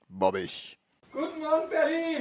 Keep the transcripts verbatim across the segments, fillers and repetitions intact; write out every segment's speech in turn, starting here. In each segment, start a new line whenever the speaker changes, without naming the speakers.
Bobbig.
Guten Morgen, Berlin!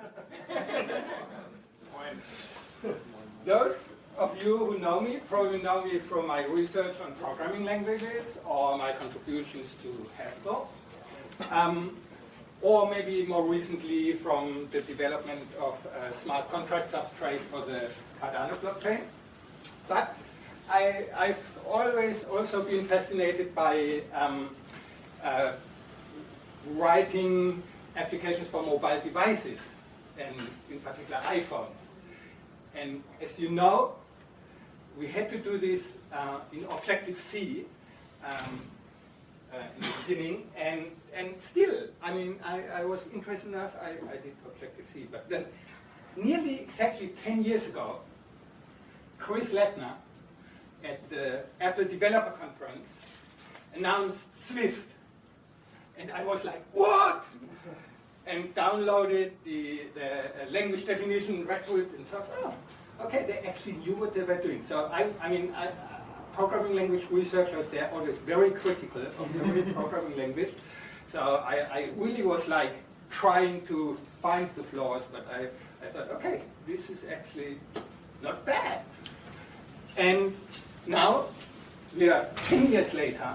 Those of you who know me probably know me from my research on programming languages or my contributions to Haskell. Um, or maybe more recently from the development of a smart contract substrate for the Cardano blockchain. But I, I've always also been fascinated by um, uh, writing applications for mobile devices, and in particular iPhones. And as you know, we had to do this uh, in Objective-C um, uh, in the beginning, and, and still, I mean, I, I was interested enough, I, I did Objective-C. But then, nearly exactly ten years ago, Chris Lettner at the Apple Developer Conference announced Swift. And I was like, what? And downloaded the, the language definition, read through it, and thought, oh, okay, they actually knew what they were doing. So I, I mean, I, programming language researchers, they're always very critical of every programming language. So I, I really was like trying to find the flaws, but I, I thought, okay, this is actually not bad. And now, we are ten years later,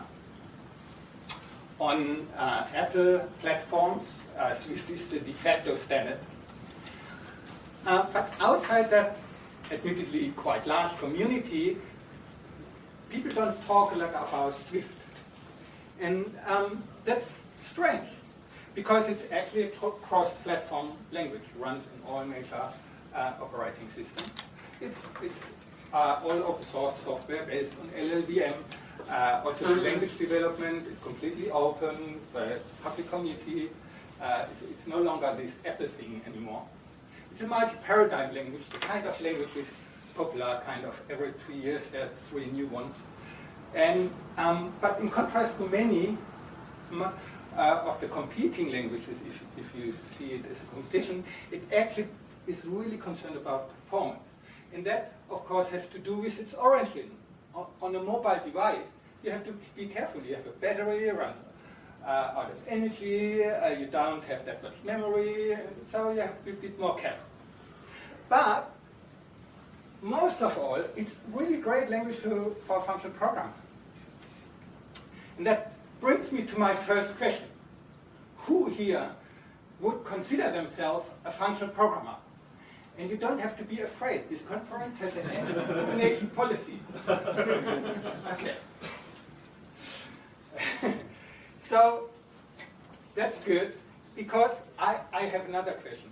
on uh, Apple platforms, uh, Swift is the de facto standard. Uh, but outside that, admittedly quite large community, people don't talk a lot about Swift. And um, that's strange, because it's actually a cross-platform language, runs in all major uh, operating systems. It's, it's uh, all open source software based on L L V M. Uh, also, the language development is completely open, the public community. Uh, it's, it's no longer this Apple thing anymore. It's a multi-paradigm language, the kind of language is popular, kind of every three years there are three new ones. And, um, but in contrast to many uh, of the competing languages, if, if you see it as a competition, it actually is really concerned about performance. And that, of course, has to do with its origin. On a mobile device, you have to be careful. You have a battery, it runs uh, out of energy, uh, you don't have that much memory, so you have to be a bit more careful. But most of all, it's really great language to, for functional programming. And that brings me to my first question. Who here would consider themselves a functional programmer? And you don't have to be afraid. This conference has an anti-discrimination policy. Okay. So that's good, because I, I have another question.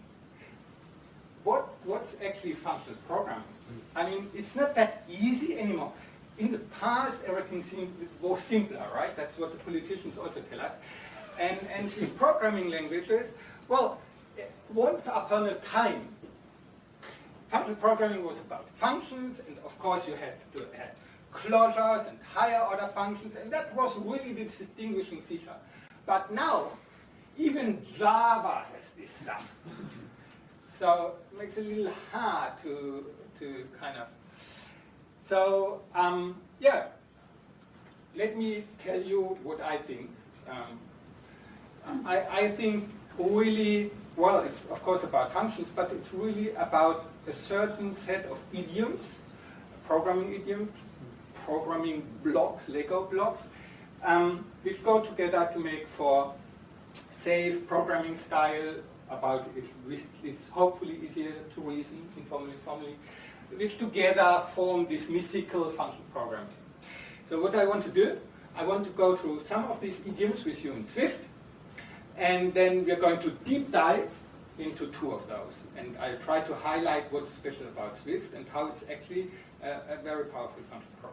What, what's actually functional programming? I mean, it's not that easy anymore. In the past, everything seemed more simpler, right? That's what the politicians also tell us. And, and these programming languages, well, once upon a time, functional programming was about functions, and of course you had to add closures and higher order functions, and that was really the distinguishing feature. But now, even Java has this stuff. So it makes it a little hard to, to kind of... So, um, yeah, let me tell you what I think. Um, I, I think really, well, it's of course about functions, but it's really about a certain set of idioms, programming idioms, programming blocks, Lego blocks, um, which go together to make for safe programming style about it, which is hopefully easier to reason informally, formally, which together form this mythical functional programming. So what I want to do, I want to go through some of these idioms with you in Swift, and then we're going to deep dive into two of those. And I try to highlight what's special about Swift and how it's actually a, a very powerful functional program.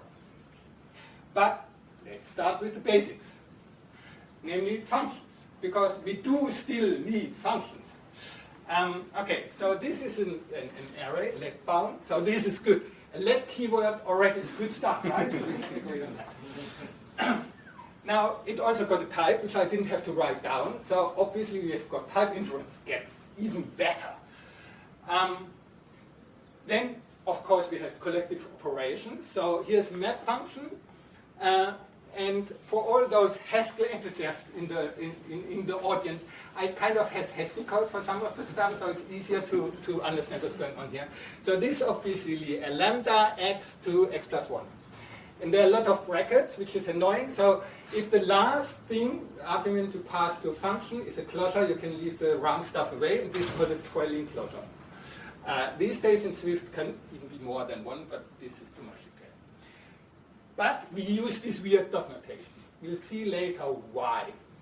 But let's start with the basics, namely functions, because we do still need functions. Um, okay, so this is an, an, an array, let bound, so this is good. A let keyword already is good stuff, right? We can agree on that. Now, it also got a type, which I didn't have to write down, so obviously we have got type inference, gets even better. Um, then, of course, we have collective operations. So here's map function, uh, And for all those Haskell enthusiasts in the in, in, in the audience, I kind of have Haskell code for some of the stuff, so it's easier to, to understand what's going on here. So this is obviously a lambda x to x plus one. And there are a lot of brackets, which is annoying. So if the last thing, argument to pass to a function, is a closure, you can leave the round stuff away, and this is called a trailing closure. Uh, these days in Swift can even be more than one, but this is too much detail. But we use this weird dot notation. We'll see later why.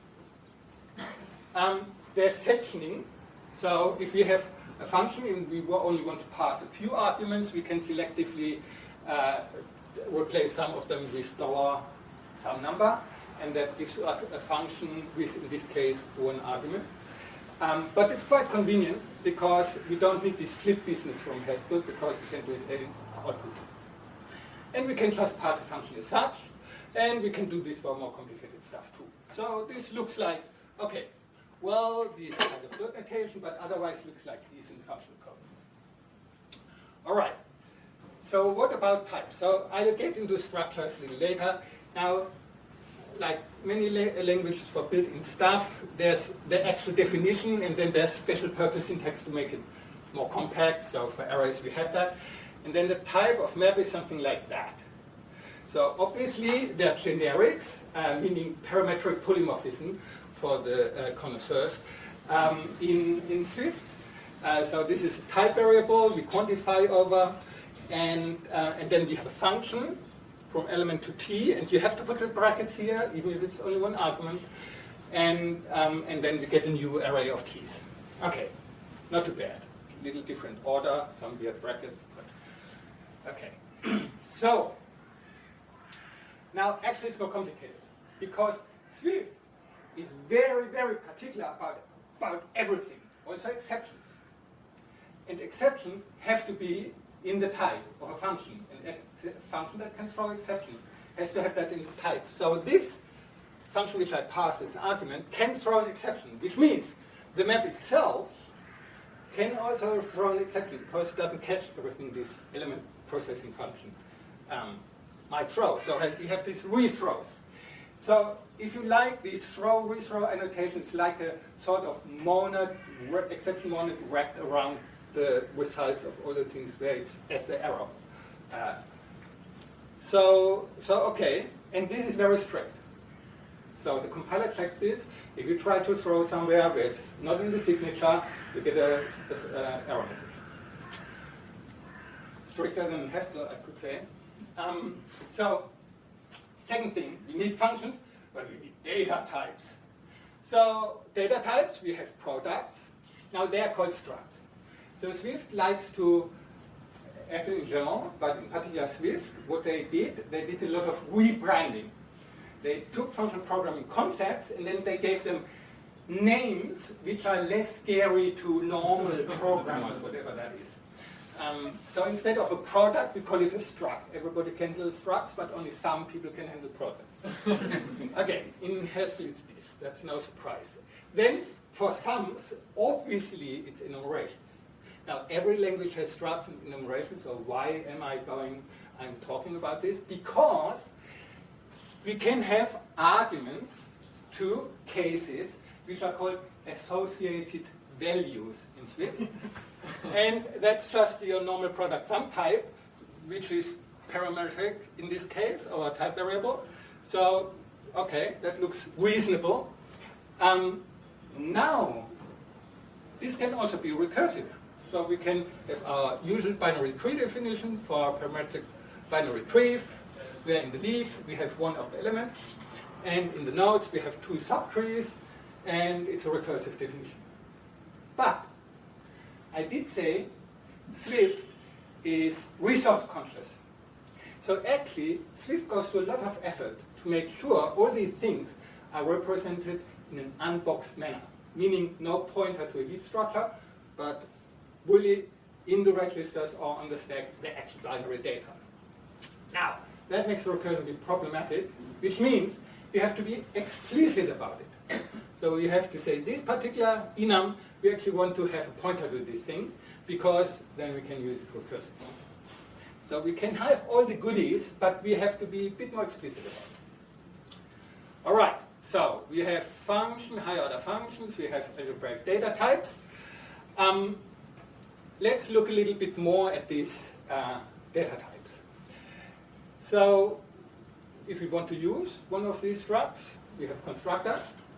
Um, there's sectioning. So if we have a function and we only want to pass a few arguments, we can selectively uh, replace some of them with dollar some number, and that gives us a function with, in this case, one argument. Um, but it's quite convenient because we don't need this flip business from Haskell because we can do it adding outputs. And we can just pass the function as such, and we can do this for more complicated stuff too. So this looks like, okay, well, this kind of dot notation, but otherwise looks like decent functional code. All right. So what about types? So I'll get into structures a little later. Now, like many la languages for built-in stuff, there's the actual definition, and then there's special purpose syntax to make it more compact. So for arrays, we have that. And then the type of map is something like that. So obviously, they're generics, uh, meaning parametric polymorphism for the uh, connoisseurs um, in, in Swift. Uh, so this is a type variable we quantify over. And, uh, and then we have a function from element to t, and you have to put the brackets here, even if it's only one argument. And, um, and then we get a new array of t's. Okay, not too bad. A little different order, some weird brackets, but okay. So, now actually it's more complicated, because Swift is very, very particular about, about everything, also exceptions. And exceptions have to be in the type of a function. And a function that can throw exception has to have that in the type. So this function which I passed as an argument can throw an exception, which means the map itself can also throw an exception because it doesn't catch everything this element processing function um, might throw. So you have these rethrows. So if you like, these throw, rethrow annotations like a sort of monad, exception monad wrapped around the results of all the things where it's at the arrow. Uh, so, so okay, and this is very strict. So the compiler checks this. If you try to throw somewhere where it's not in the signature, you get a, a, a error message. Stricter than Haskell, I could say. Um, so, second thing, we need functions, but we need data types. So, data types, we have products. Now they are called structs. So Swift likes to, Apple in general, but in particular Swift, what they did, they did a lot of rebranding. They took functional programming concepts and then they gave them names which are less scary to normal programmers, whatever that is. Um, so instead of a product, we call it a struct. Everybody can handle structs, but only some people can handle products. Again, in Haskell it's this, that's no surprise. Then, for sums, obviously it's enumerations. Now, every language has structs and enumerations, so why am I going, I'm talking about this? Because we can have arguments to cases which are called associated values in Swift. And that's just your normal product sum type, which is parametric in this case, or a type variable. So, okay, that looks reasonable. Um, now, this can also be recursive. So we can have our usual binary tree definition for parametric binary tree, where in the leaf we have one of the elements, and in the nodes we have two subtrees, and it's a recursive definition. But I did say Swift is resource conscious. So actually, Swift goes to a lot of effort to make sure all these things are represented in an unboxed manner, meaning no pointer to a heap structure, but really in the registers or on the stack the actual binary data. Now, that makes the recursion be problematic, which means you have to be explicit about it. So you have to say, this particular enum, we actually want to have a pointer to this thing, because then we can use it recursively. So we can have all the goodies, but we have to be a bit more explicit about it. All right, so we have function, higher order functions, we have algebraic data types. Um, let's look a little bit more at these uh, data types. So if we want to use one of these structs, we have constructor,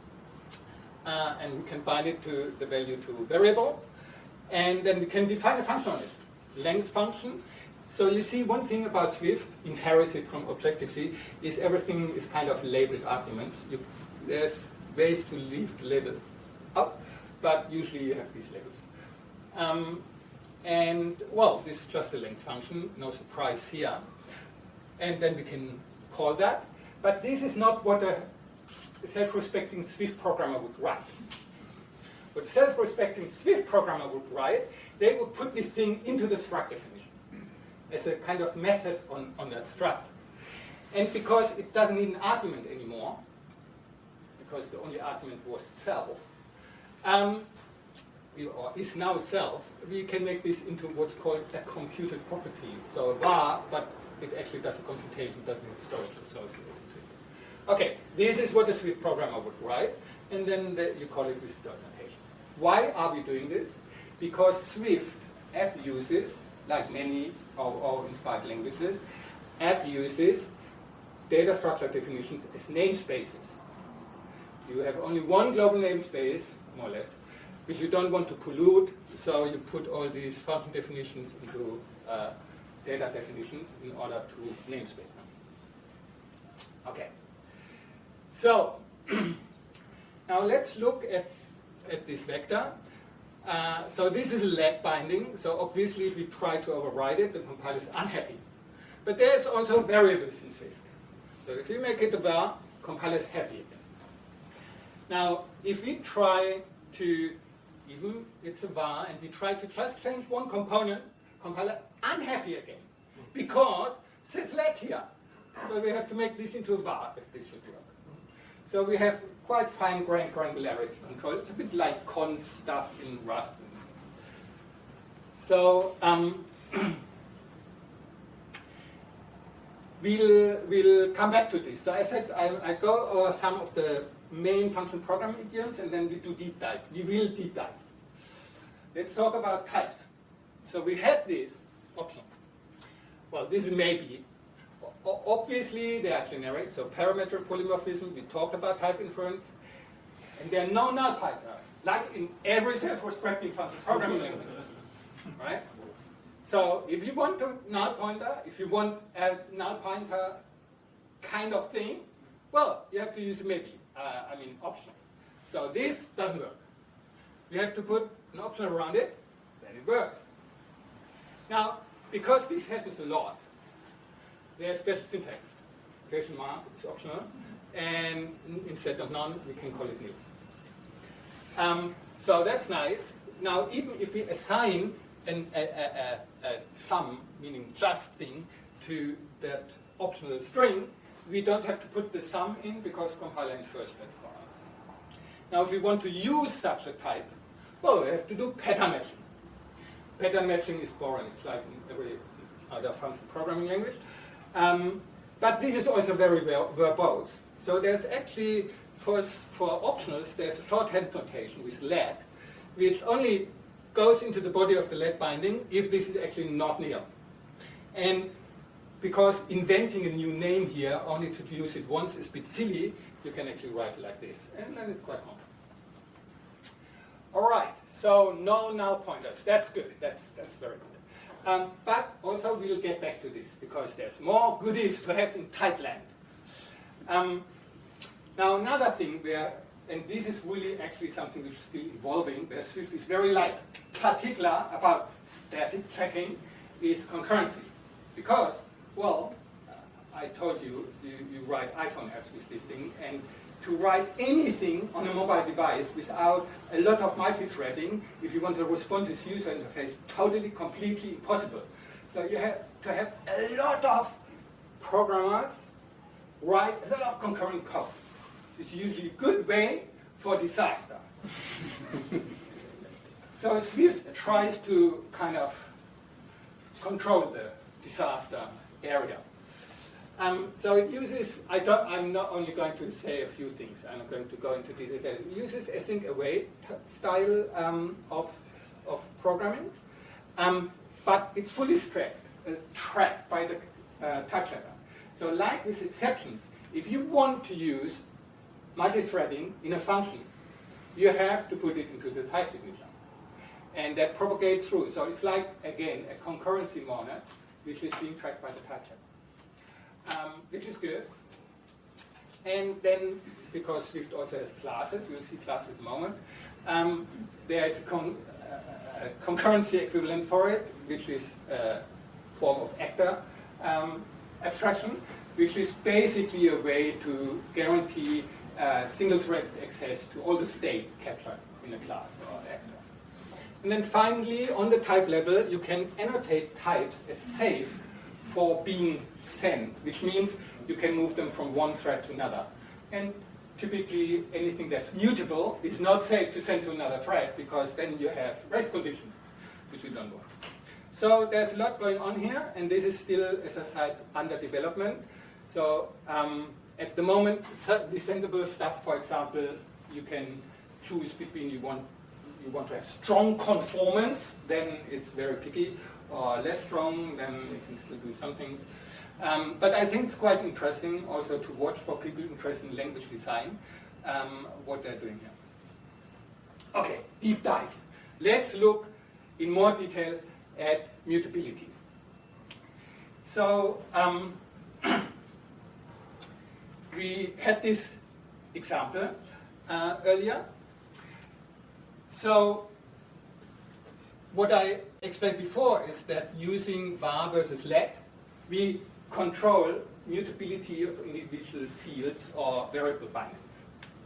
uh, and we can bind it to the value to variable, and then we can define a function on it, length function. So you see, one thing about Swift, inherited from Objective-C, is everything is kind of labeled arguments. You, there's ways to leave the label out, but usually you have these labels. Um, and, well, this is just a length function, no surprise here. And then we can call that. But this is not what a self-respecting Swift programmer would write. What a self-respecting Swift programmer would write, they would put this thing into the struct definition as a kind of method on, on that struct. And because it doesn't need an argument anymore, because the only argument was self, um, or is now self, we can make this into what's called a computed property. So a var, but it actually does a computation, doesn't have storage associated to it. Okay, this is what a Swift programmer would write, and then the, you call it with dot notation. Why are we doing this? Because Swift abuses, like many of our inspired languages, abuses data structure definitions as namespaces. You have only one global namespace, more or less, which you don't want to pollute, so you put all these function definitions into uh, data definitions in order to namespace them. Okay. So, now let's look at, at this vector. Uh, so this is a lat binding, so obviously if we try to override it, the compiler is unhappy. But there's also variables in Swift. So if we make it a var, compiler is happy. Now, if we try to, even it's a var, and we try to just change one component, compiler unhappy again, because it says let here. So we have to make this into a var if this should work. So we have quite fine-grained granularity control. It's a bit like const stuff in Rust. So um, we'll, we'll come back to this. So I said I, I go over some of the main function programming idioms, and then we do deep dive. We will deep dive. Let's talk about types. So we had this option. Well, this is maybe. O obviously, they are generic, so parametric polymorphism, we talked about type inference, and there are no null pointers, like in every self-respecting function programming language, right? So if you want a null pointer, if you want a null pointer kind of thing, well, you have to use maybe, uh, I mean, option. So this doesn't work. You have to put an option around it, then it works. Now, because this happens a lot, there's special syntax. Question mark is optional, and instead of none, we can call it nil. Um, so that's nice. Now, even if we assign an, a, a, a, a sum, meaning just thing, to that optional string, we don't have to put the sum in because compiler infers that for us. Now, if we want to use such a type, well, we have to do pattern matching. Pattern matching is boring. It's like in every other function programming language. Um, but this is also very verbose. So there's actually, for, for optionals, there's a shorthand notation with lat, which only goes into the body of the lat binding if this is actually not nil. And because inventing a new name here, only to use it once is a bit silly, you can actually write it like this. And then it's quite common. All right, so no null pointers. That's good. That's, that's very good. Um, but also we'll get back to this because there's more goodies to have in type land. Um, now another thing where, and this is really actually something which is still evolving, where Swift is very like particular about static checking, is concurrency. Because, well, uh, I told you, you, you write iPhone apps with this thing, and to write anything on a mobile device without a lot of multi-threading, if you want a responsive user interface, totally, completely impossible. So you have to have a lot of programmers write a lot of concurrent code. It's usually a good way for disaster. So Swift tries to kind of control the disaster area. Um, so it uses, I don't, I'm not only going to say a few things, I'm not going to go into detail. It uses async await style um, of, of programming, um, but it's fully tracked, uh, tracked by the uh, type checker. So like with exceptions, if you want to use multi-threading in a function, you have to put it into the type signature. And that propagates through. So it's like, again, a concurrency monad, which is being tracked by the type checker. Um, which is good. And then, because Swift also has classes, we'll see classes in a moment, um, there is a, con uh, a concurrency equivalent for it, which is a form of actor um, abstraction, which is basically a way to guarantee uh, single-thread access to all the state captured in a class or actor. And then finally, on the type level, you can annotate types as safe for being sent, which means you can move them from one thread to another. And typically, anything that's mutable is not safe to send to another thread, because then you have race conditions, which we don't want. So there's a lot going on here, and this is still, as I said, under development. So um, at the moment, the sendable stuff, for example, you can choose between you want you want to have strong conformance, then it's very picky, or less strong, then you can still do some things. Um, but I think it's quite interesting also to watch for people interested in language design, um, what they're doing here. Okay, deep dive. Let's look in more detail at mutability. So um, we had this example uh, earlier. So what I explained before is that using var versus let, we control mutability of individual fields or variable bindings.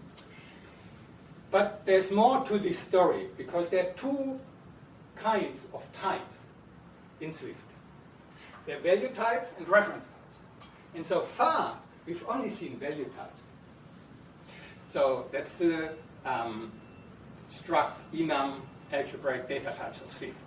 But there's more to this story, because there are two kinds of types in Swift. There are value types and reference types. And so far, we've only seen value types. So that's the um, struct, enum, algebraic data types of Swift.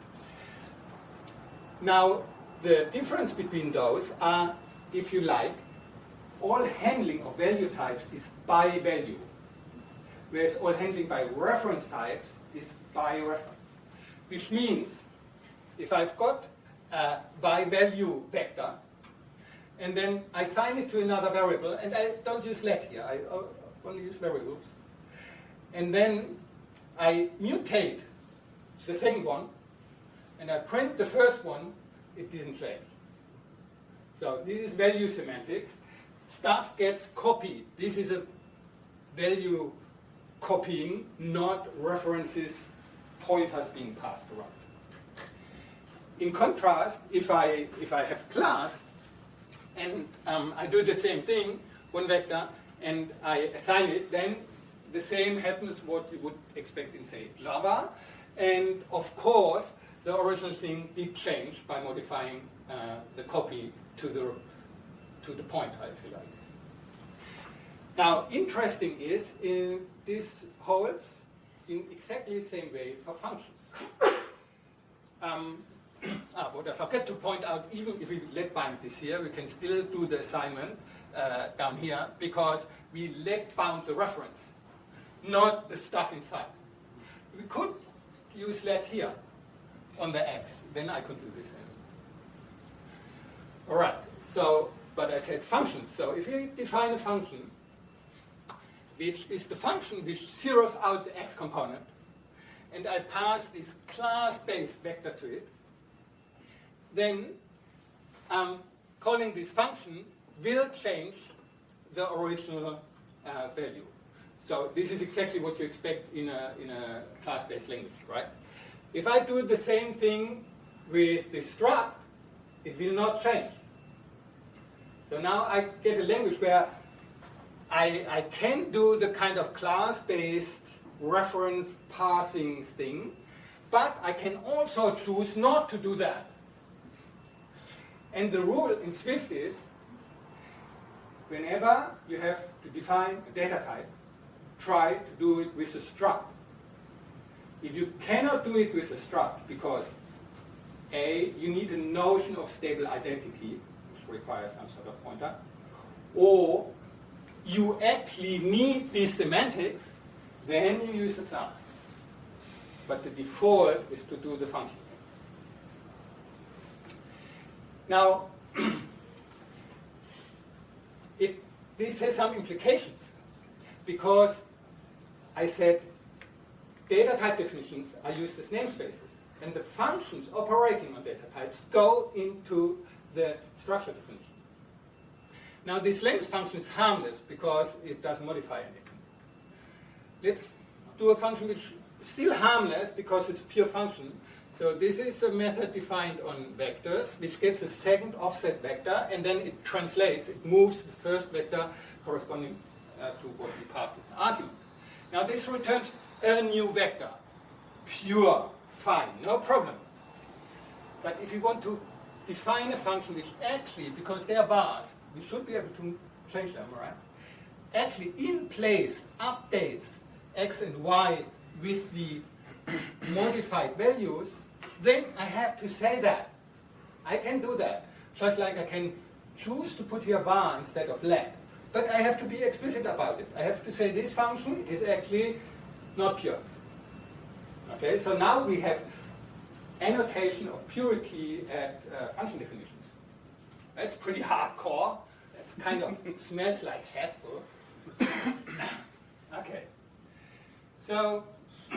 Now, the difference between those are, if you like, all handling of value types is by value, whereas all handling by reference types is by reference. Which means, if I've got a by value vector, and then I assign it to another variable, and I don't use let here, I only use variables, and then I mutate the second one, and I print the first one, it didn't change. So this is value semantics. Stuff gets copied. This is a value copying, not references, pointers being passed around. In contrast, if I, if I have class, and um, I do the same thing, one vector, and I assign it, then the same happens what you would expect in, say, Java. And of course, the original thing did change by modifying uh, the copy to the, to the pointer, if you like. Now, interesting is, in this holds in exactly the same way for functions. Um, ah, what I forgot to point out, even if we let bind this here, we can still do the assignment uh, down here, because we let bound the reference, not the stuff inside. We could use let here on the x, then I could do this. All right, so, but I said functions. So if you define a function, which is the function which zeroes out the x component, and I pass this class-based vector to it, then um, calling this function will change the original uh, value. So this is exactly what you expect in a, in a class-based language, right? If I do the same thing with the struct, it will not change. So now I get a language where I, I can do the kind of class-based reference parsing thing, but I can also choose not to do that. And the rule in Swift is, whenever you have to define a data type, try to do it with a struct. If you cannot do it with a struct, because A, you need a notion of stable identity, which requires some sort of pointer, or you actually need these semantics, then you use the class. But the default is to do the function. Now, it, this has some implications, because I said data type definitions are used as namespaces, and the functions operating on data types go into the structure definition. Now, this length function is harmless because it doesn't modify anything. Let's do a function which is still harmless because it's a pure function. So this is a method defined on vectors, which gets a second offset vector, and then it translates, it moves the first vector corresponding uh, to what we passed as an argument. Now this returns a new vector, pure, fine, no problem. But if you want to define a function which actually, because they are vars, we should be able to change them, right? Actually, in place, updates x and y with the modified values, then I have to say that. I can do that. Just like I can choose to put here var instead of let. But I have to be explicit about it. I have to say this function is actually not pure. Okay, so now we have annotation of purity at uh, function definitions. That's pretty hardcore. That's kind of smells like Haskell. Okay. So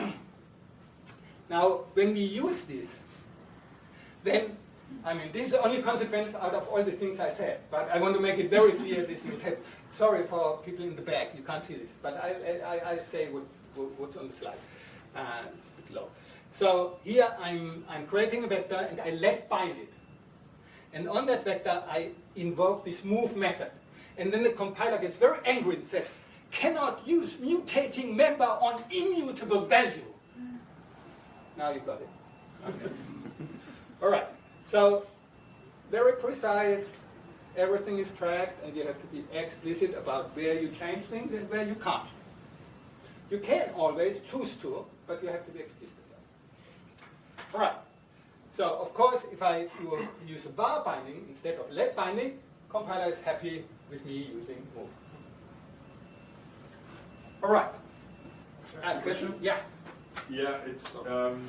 now when we use this, then I mean this is the only consequence out of all the things I said. But I want to make it very clear this in the Sorry for people in the back, you can't see this, but I I, I say what, what's on the slide. Uh, it's a bit low. So here I'm I'm creating a vector and I let bind it. And on that vector, I invoke this move method. And then the compiler gets very angry and says, cannot use mutating member on immutable value. Now you got it. Okay. All right. So very precise. Everything is tracked, and you have to be explicit about where you change things and where you can't. You can always choose to, but you have to be explicit about it. All right. So, of course, if I do a, use a var binding instead of let binding, compiler is happy with me using move. All right. Uh, question? Yeah.
Yeah, it's um,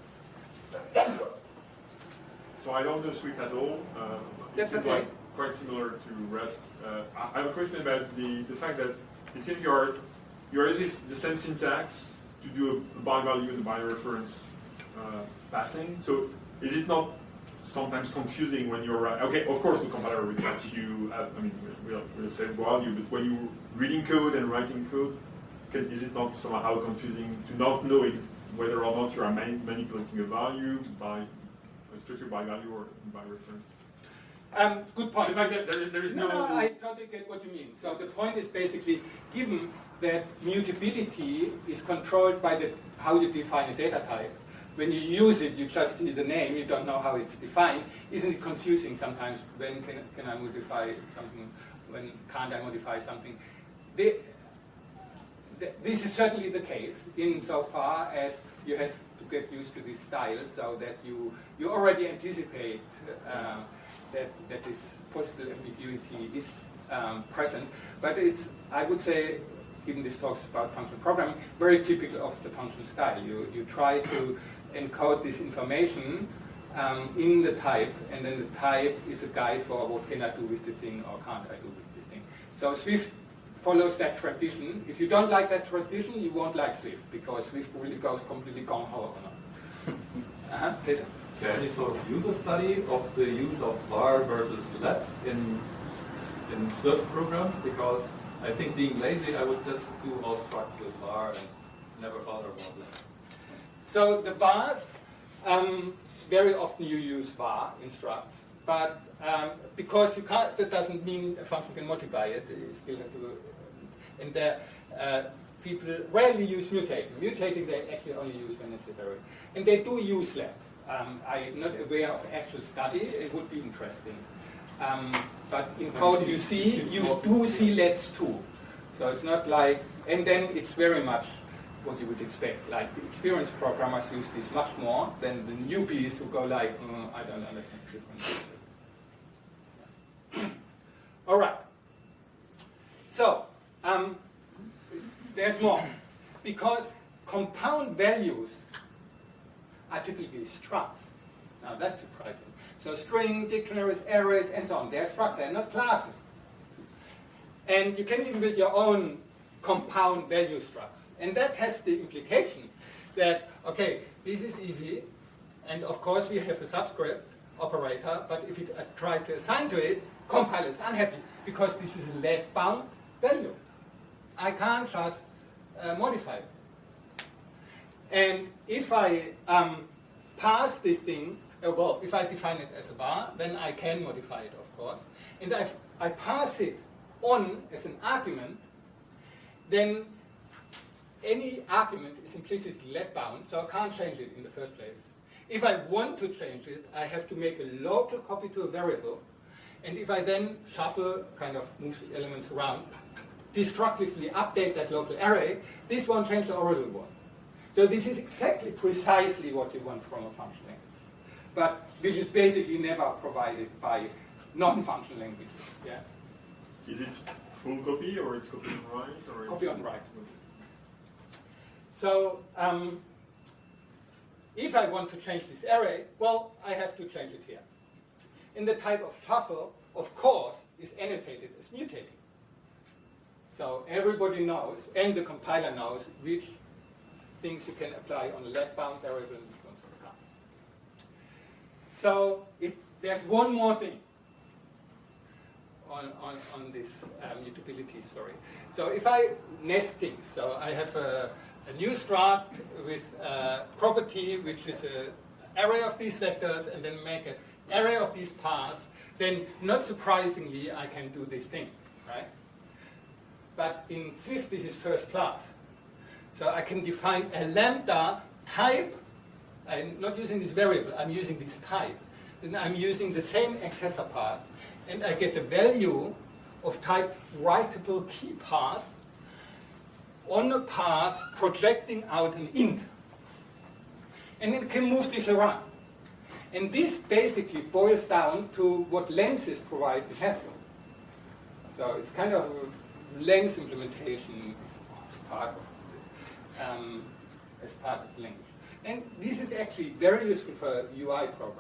so I don't know Swift at all. Um,
That's
it's
okay.
Like quite similar to Rust. Uh, I have a question about the, the fact that it seems you're you're using the same syntax to do a by value and by reference uh, passing. So is it not sometimes confusing when you're uh, okay? Of course, the compiler will let you. Uh, I mean, we'll, we'll say value, but when you're reading code and writing code, can, is it not somehow confusing to not know ex whether or not you are man manipulating a value by a structure by value or by reference?
Um, good point.
The fact that there is, there is
no,
no.
no, I totally get what you mean. So the point is basically, given that mutability is controlled by the how you define a data type, when you use it, you just see the name, you don't know how it's defined. Isn't it confusing sometimes? When can, can I modify something? When can't I modify something? The, the, this is certainly the case insofar as you have to get used to this style so that you, you already anticipate uh, that, that this possible ambiguity is um, present. But it's, I would say, given this talks about functional programming, very typical of the function style. You, you try to encode this information um, in the type, and then the type is a guide for what can I do with the thing or can't I do with this thing. So Swift follows that tradition. If you don't like that tradition, you won't like Swift, because Swift really goes completely gung-ho on it. Uh-huh, Peter?
Is there any sort of user study of the use of var versus let in, in Swift programs? Because I think being lazy, I would just do all structs with var and never bother about let.
So the vars, um, very often you use var in structs, but um, because you can't, that doesn't mean a function can modify it. You still have to, and the, uh, people rarely use mutating. Mutating they actually only use when necessary, and they do use let. Um, I'm not aware of actual study. It would be interesting. Um, but in code you see, you do see lets too. So it's not like, and then it's very much what you would expect. Like the experienced programmers use this much more than the newbies who go like, mm, I don't understand different. All right. there's more. Because compound values are typically structs. Now that's surprising. So string, dictionaries, arrays, and so on, they're structs, they're not classes. And you can even build your own compound value structs. And that has the implication that, okay, this is easy, and of course we have a subscript operator, but if you try to assign to it, compiler is unhappy because this is a let-bound value. I can't just uh, modify it. And if I um, pass this thing, uh, well, if I define it as a var, then I can modify it, of course. And if I pass it on as an argument, then any argument is implicitly let-bound, so I can't change it in the first place. If I want to change it, I have to make a local copy to a variable, and if I then shuffle, kind of move the elements around, destructively update that local array, this won't change the original one. So this is exactly precisely what you want from a function language, but which is basically never provided by non-function languages. Yeah.
Is it full copy or it's copy on write? Or
Copy
it's
on write. So um, if I want to change this array, well, I have to change it here. And the type of shuffle, of course, is annotated as mutating. So everybody knows, and the compiler knows, which things you can apply on a let-bound variable and which ones you can't. So it, there's one more thing on, on, on this um, mutability story. So if I nest things, so I have a, a new strat with a property which is an array of these vectors and then make an array of these paths, then not surprisingly I can do this thing, right? But in Swift this is first class. So I can define a lambda type. I'm not using this variable, I'm using this type. Then I'm using the same accessor path, and I get the value of type writable key path on a path projecting out an int. And it can move this around. And this basically boils down to what lenses provide in Haskell. So it's kind of a lens implementation as part of it, um, as part of the language. And this is actually very useful for U I programming.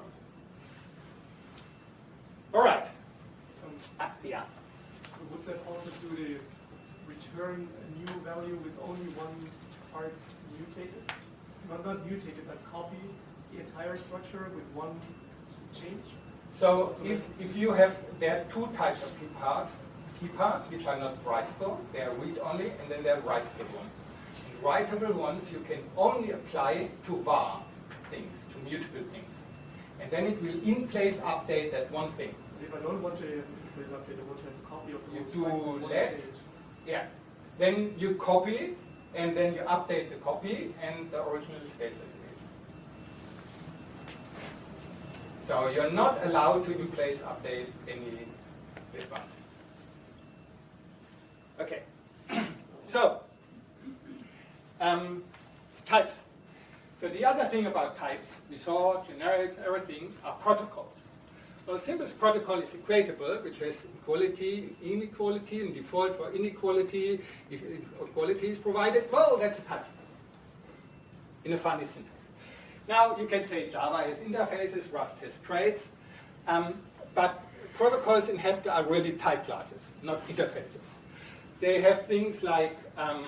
All right.
Um,
Ah, yeah.
so would that also do the return a new value with only one part mutated? Not, not mutated, but copy the entire structure with one change?
So if, if you have, there are two types of key paths. Key paths which are not writable, they are read-only, and then there are writable ones. The writable ones you can only apply to var things, to mutable things. And then it will in place update that one thing.
If I don't want to place update, I want to have a copy of the
You
whole
do
struct, one
let,
change.
yeah. Then you copy it, and then you update the copy, and the original stays as it is. So you're not allowed to in place update any this one. Okay. So um, types. So the other thing about types, we saw generics, everything, are protocols. Well, the simplest protocol is equatable, which has equality, inequality, and default for inequality. If equality is provided, well, that's a type in a funny syntax. Now, you can say Java has interfaces, Rust has traits, um, but protocols in Haskell are really type classes, not interfaces. They have things like um,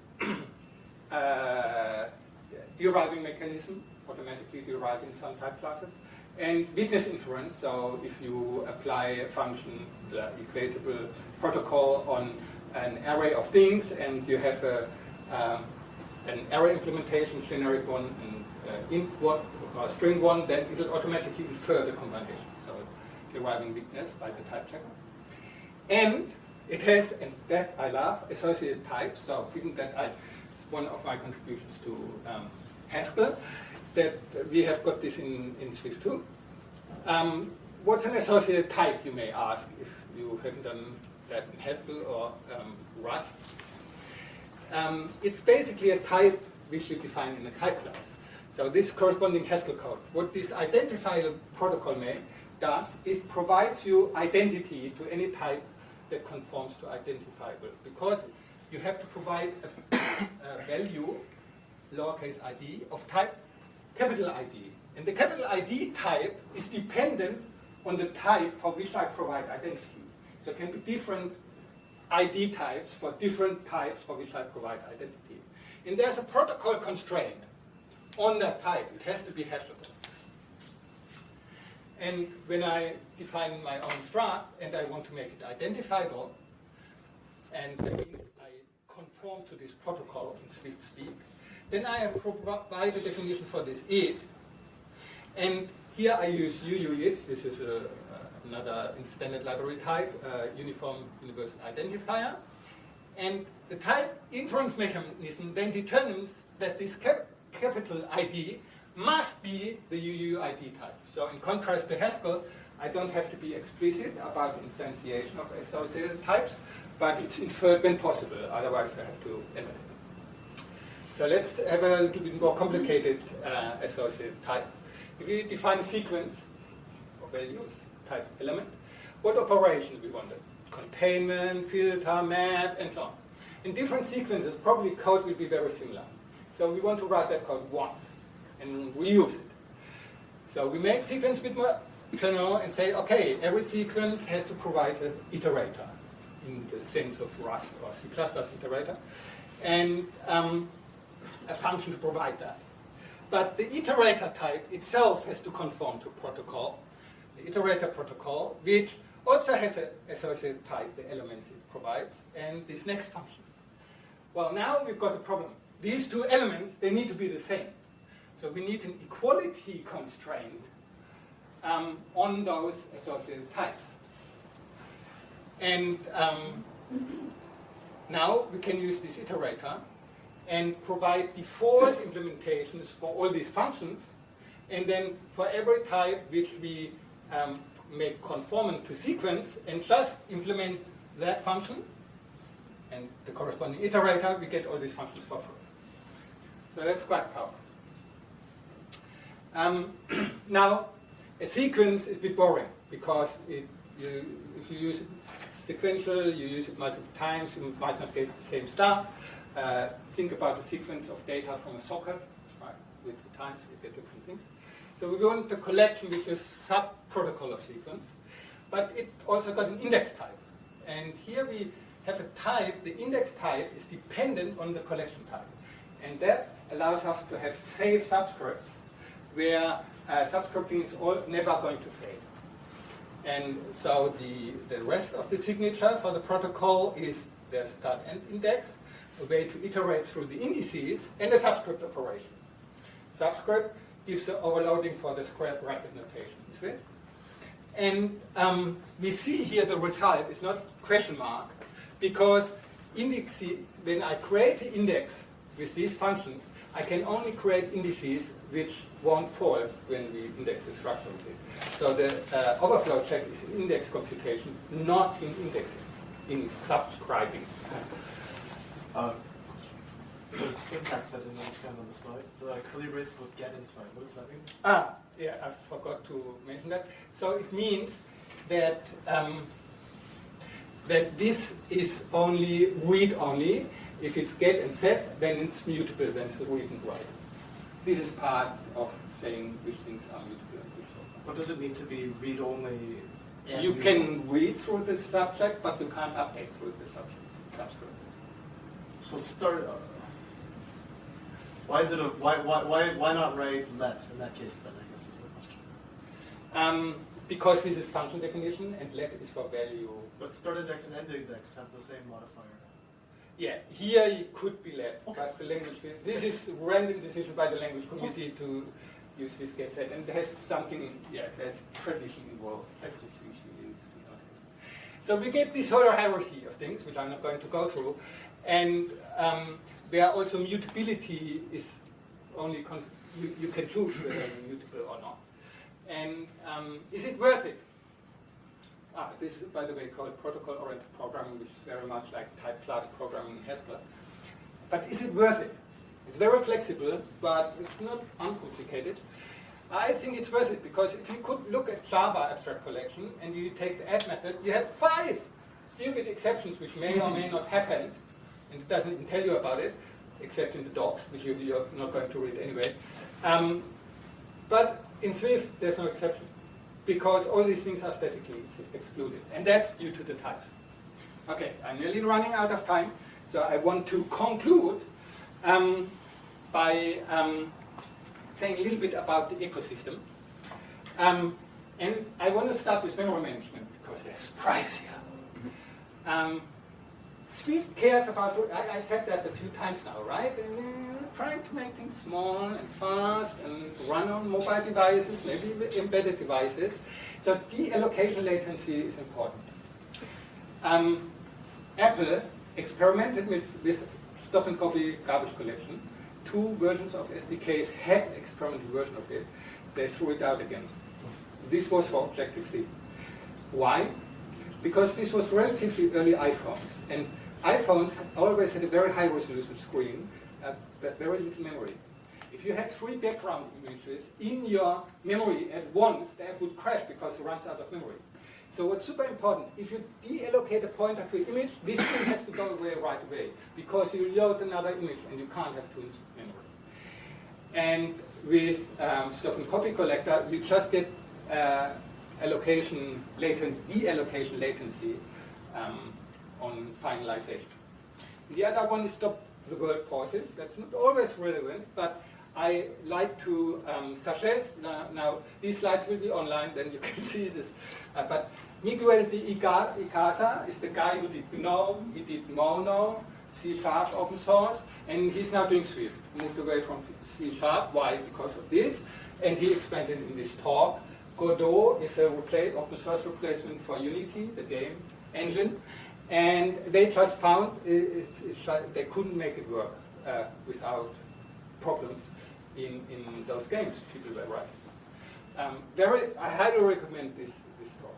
uh, deriving mechanism, automatically deriving some type classes, and witness inference. So if you apply a function, the equatable protocol, on an array of things, and you have a, um, an array implementation, generic one, and uh, int one, or string one, then it will automatically infer the combination. So deriving witness by the type checker. And it has, and that I love, associated types. So given that I, it's one of my contributions to um, Haskell, that we have got this in, in Swift too. Um, what's an associated type, you may ask, if you haven't done that in Haskell or um, Rust. Um, it's basically a type which you define in a type class. So this corresponding Haskell code. What this identifier protocol may does is provides you identity to any type that conforms to identifiable. Because you have to provide a, a value, lowercase id, of type capital I D. And the capital I D type is dependent on the type for which I provide identity. So it can be different I D types for different types for which I provide identity. And there's a protocol constraint on that type. It has to be hashable. And when I define my own struct and I want to make it identifiable, and that means I conform to this protocol in Swift speak, then I have provided a definition for this it. And here I use U U I D. This is a, uh, another standard library type, uh, Uniform Universal Identifier. And the type inference mechanism then determines that this cap capital I D must be the U U I D type. So in contrast to Haskell, I don't have to be explicit about instantiation of associated types, but it's inferred when possible, otherwise I have to limit it. So let's have a little bit more complicated uh, associated type. If we define a sequence of values, type element, what operations we wanted? Containment, filter, map, and so on. In different sequences, probably code will be very similar. So we want to write that code once and reuse it. So we make sequence bit more general and say, okay, every sequence has to provide an iterator in the sense of Rust or C plus plus iterator, and um, a function to provide that. But the iterator type itself has to conform to protocol, the iterator protocol, which also has an associated type, the elements it provides, and this next function. Well, now we've got a problem. These two elements, they need to be the same. So we need an equality constraint um, on those associated types. And um, now we can use this iterator and provide default implementations for all these functions, and then for every type which we um, make conformant to sequence, and just implement that function and the corresponding iterator, we get all these functions for free. So that's quite powerful. Um, now, a sequence is a bit boring because it, you, if you use it sequential, you use it multiple times, you might not get the same stuff. Uh, think about a sequence of data from a socket, right? With the times you get different things. So we want the collection which is sub-protocol of sequence, but it also got an index type. And here we have a type, the index type is dependent on the collection type. And that allows us to have safe subscripts where uh, subscripting is all, never going to fail. And so the, the rest of the signature for the protocol is there's a start end index, a way to iterate through the indices, and a subscript operation. Subscript gives the overloading for the square bracket notation. Right? And um, we see here the result is not question mark, because index, when I create the index with these functions, I can only create indices which won't fall when we index the structure of this. So the uh, overflow check is in index computation, not in indexing, in subscribing.
Uh, the syntax I didn't understand on the slide. The curly braces with get inside. What does that mean?
Ah, yeah, I forgot to mention that. So it means that um, that this is only read-only. If it's get and set, then it's mutable, then it's read and write. This is part of saying which things are mutable and which are not.
What does it mean to be read-only?
You can read through the subject, but you can't update through the subject, subscript.
So start. Uh, why is it a why why why why not write let in that case then? I guess is the question.
Um, because this is function definition, and let is for value.
But start index and end index have the same modifier.
Yeah, here it could be let, okay. But the language, this is random decision by the language community okay. to use this get set, and there's something, yeah, there's tradition involved. Execution needs to not. So we get this whole hierarchy of things, which I'm not going to go through, and um, where also mutability is only, con you, you can choose whether it's mutable or not. And um, is it worth it? Ah, this is, by the way, called protocol-oriented programming, which is very much like type class programming in Haskell. But is it worth it? It's very flexible, but it's not uncomplicated. I think it's worth it, because if you could look at Java abstract collection, and you take the add method, you have five stupid exceptions which may or may not happen, and it doesn't even tell you about it, except in the docs, which you, you're not going to read anyway. Um, but in Swift, there's no exception, because all these things are statically excluded, and that's due to the types. Okay, I'm nearly running out of time, so I want to conclude um, by um, saying a little bit about the ecosystem. Um, and I want to start with memory management, because there's price here. Um, Swift cares about, I, I said that a few times now, right? And uh, trying to make things small and fast and run on mobile devices, maybe embedded devices. So deallocation latency is important. Um, Apple experimented with, with stop and copy garbage collection. Two versions of S D Ks had an experimental version of it. They threw it out again. This was for Objective-C. Why? Because this was relatively early iPhones. And iPhones always had a very high resolution screen, uh, but very little memory. If you had three background images in your memory at once, the app would crash because it runs out of memory. So what's super important, if you deallocate a pointer to an image, this thing has to go away right away, because you load another image and you can't have two memory. And with um, stop and copy collector, you just get uh, allocation latency, deallocation latency um, on finalization. The other one is stop the world pauses. That's not always relevant, but I like to um, suggest, now, now these slides will be online, then you can see this, uh, but Miguel de Icaza is the guy who did GNOME, he did Mono, C Sharp open source, and he's now doing Swift. Moved away from C Sharp, why? Because of this, and he explained it in this talk. Godot is a replace, open source replacement for Unity, the game engine, and they just found it's, it's, they couldn't make it work uh, without problems in, in those games people were writing. Um, very, I highly recommend this, this talk.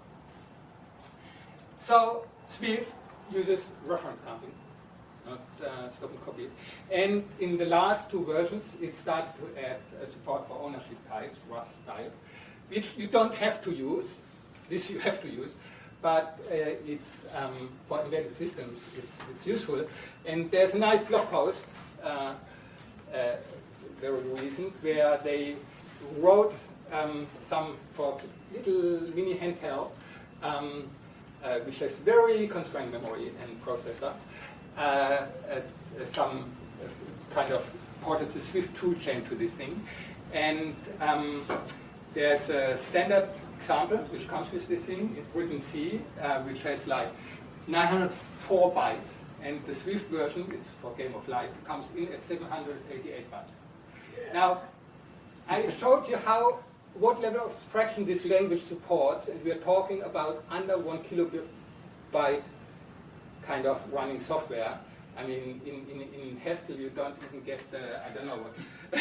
So Swift uses reference counting, not uh, stop and copy. And in the last two versions, it started to add uh, support for ownership types, Rust type, which you don't have to use. This you have to use, but uh, it's um, for embedded systems. It's, it's useful. And there's a nice blog post, uh, uh, very recent, where they wrote um, some for little mini handheld, um, uh, which has very constrained memory and processor. Uh, uh, some uh, kind of ported the Swift toolchain to this thing, and um, there's a standard example which comes with this thing, in written C, uh, which has like nine hundred four bytes, and the Swift version, it's for Game of Life, comes in at seven hundred eighty-eight bytes. Now, I showed you how, what level of abstraction this language supports, and we're talking about under one kilobyte kind of running software. I mean, in, in, in Haskell, you don't even get the, I don't know what,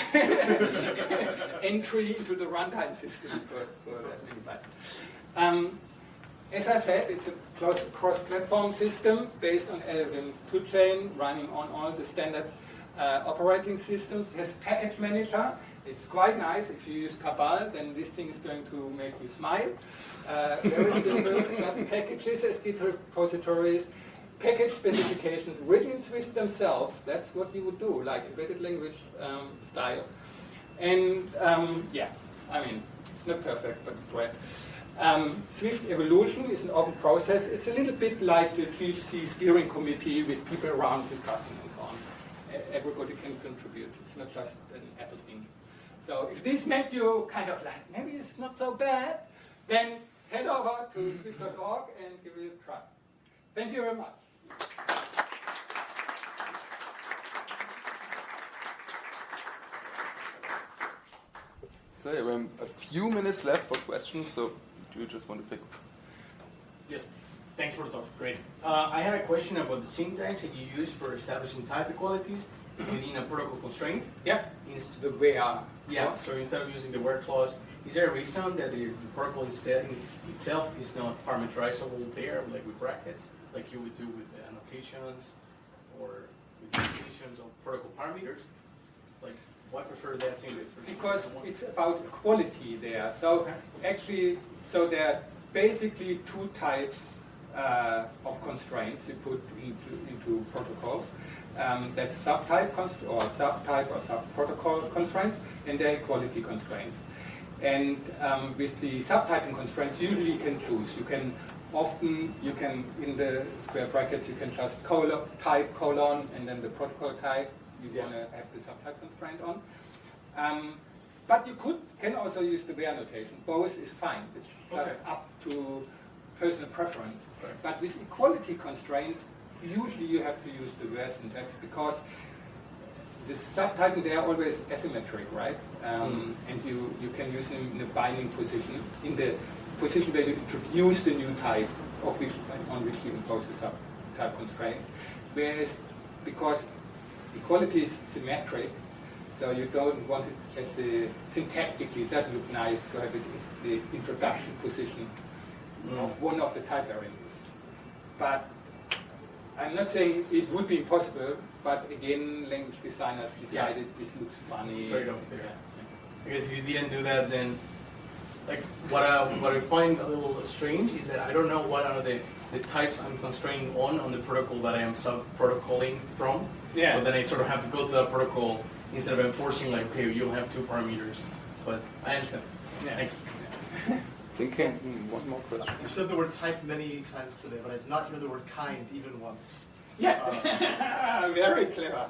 entry into the runtime system for, for that many bytes. Um, as I said, it's a cross-platform system based on L L M toolchain, running on all the standard uh, operating systems. It has a package manager. It's quite nice. If you use Cabal, then this thing is going to make you smile. Uh, very simple. Just packages as Git repositories. Package specifications written in Swift themselves, that's what you would do, like embedded language um, style. And um, yeah, I mean, it's not perfect, but it's great. Um, Swift Evolution is an open process. It's a little bit like the G C steering committee with people around discussing and so on. Everybody can contribute. It's not just an Apple thing. So if this made you kind of like, maybe it's not so bad, then head over to swift dot org and give it a try. Thank you very much.
So yeah, we have a few minutes left for questions, so do you just want to pick?
Yes, thanks for the talk, great. Uh, I had a question about the syntax that you use for establishing type equalities within a protocol constraint.
Yeah, it's the way uh,
Yeah, so instead of using the where clause, is there a reason that the, the protocol itself is, itself is not parameterizable there, like with brackets, like you would do with the annotations or with the annotations of protocol parameters? Like, why prefer that syntax?
because it's about equality there. So
Okay.
actually, so there are basically two types uh, of constraints you put into, into protocols. Um, that's subtype const or subtype or subprotocol constraints, and there are equality constraints. And um, with the subtyping constraints, usually you can choose. You can often, you can, in the square brackets, you can just colon, type colon, and then the protocol type you
Yeah.
want to have the subtype constraint on. Um, but you could can also use the where notation. Both is fine. It's just
Okay.
up to personal preference.
Right.
But with equality constraints, usually you have to use the where syntax because the subtyping, they are always asymmetric, right? Um, and you, you can use them in a binding position, in the position where you introduce the new type of which, on which you impose the subtype constraint. Whereas, because equality is symmetric, so you don't want it at the, syntactically, it doesn't look nice to have it at the introduction position of one of the type variables. But I'm not saying it would be impossible, but again, language designers decided this looks funny.
Trade-off there. Because if you didn't do that, then like what I what I find a little strange is that I don't know what are the, the types I'm constraining on on the protocol that I am sub-protocoling from.
Yeah.
So then I sort of have to go to that protocol instead of enforcing like, okay, you'll have two parameters. But I understand.
Yeah.
Thanks.
Thinking, hmm, one more question.
You said the word type many times today, but I did not hear the word kind even once.
Yeah, very clever.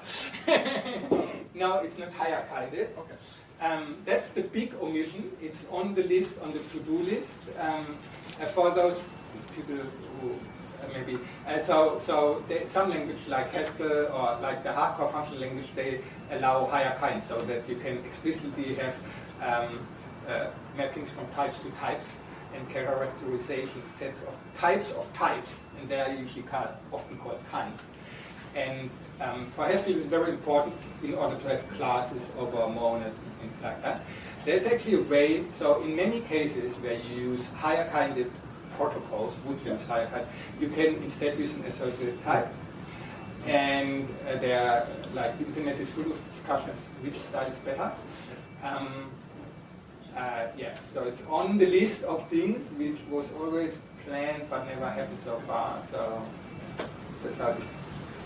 No, it's not higher kinded.
Okay.
Um, that's the big omission. It's on the list, on the to-do list. Um, uh, for those people who uh, maybe, uh, so so there, some language like Haskell or like the hardcore functional language, they allow higher kind, so that you can explicitly have um, uh, mappings from types to types and characterization sets of types of types, and they are usually called, often called kinds. And um, for Haskell, it's very important in order to have classes over monads and things like that. There's actually a way, so in many cases where you use higher kinded protocols, would use higher kind, you can instead use an associated type. And uh, there are, like, the internet is full of discussions which style is better. Um, uh, yeah, so it's on the list of things which was always planned but never happened so far. So that's how it is.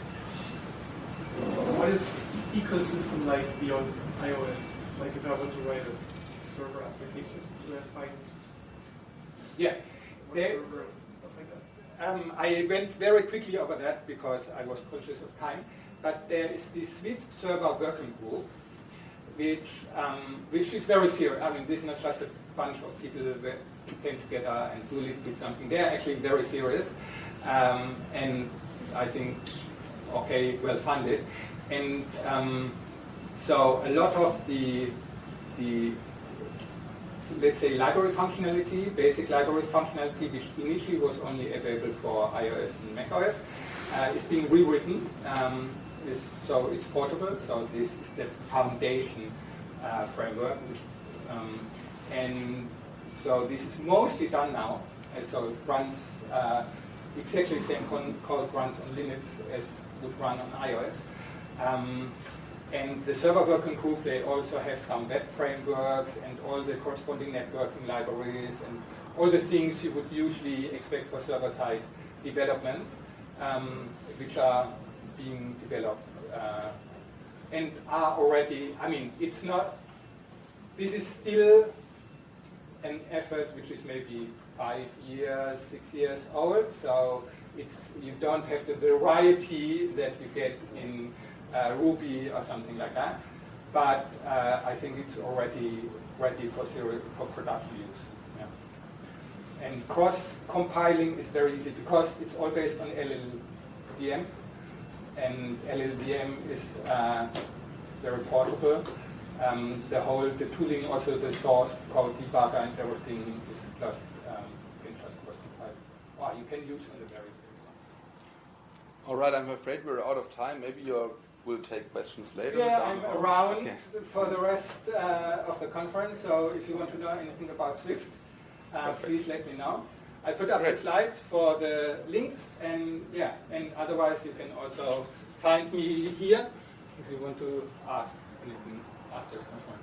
What is ecosystem like beyond iOS? Like if I want to write a server application, do I find
Yeah.
what
There-
server, stuff like that?
Um, I went very quickly over that because I was conscious of time. But there is this Swift server working group, which um, which is very serious. I mean, this is not just a bunch of people that came together and do did something. They are actually very serious, um, and I think okay, well funded. And um, so a lot of the the let's say library functionality, basic library functionality, which initially was only available for iOS and macOS, uh, is being rewritten. Um, is, so it's portable. So this is the foundation uh, framework, which, um, and so this is mostly done now. And so it runs uh, exactly the same con- code runs on Linux as would run on iOS. Um, And the server working group, they also have some web frameworks and all the corresponding networking libraries and all the things you would usually expect for server-side development, um, which are being developed uh, and are already, I mean, it's not, this is still an effort which is maybe five years, six years old, so it's, you don't have the variety that you get in Uh, Ruby or something like that, but uh, I think it's already ready for serial, for production use. Yeah. And cross-compiling is very easy because it's all based on L L V M, and L L V M is uh, very portable. Um, the whole, the tooling, also the source code debugger and everything is just um, you can just cross-compile. Well, you can use on the very.
All right, I'm afraid we're out of time. Maybe you're we'll take questions later.
Yeah,
down
I'm
or-
around
Okay.
for the rest uh, of the conference, so if you want to know anything about Swift, uh,
Perfect.
please let me know. I put up
Great.
the slides for the links, and yeah, and otherwise you can also find me here if you want to ask anything after the conference.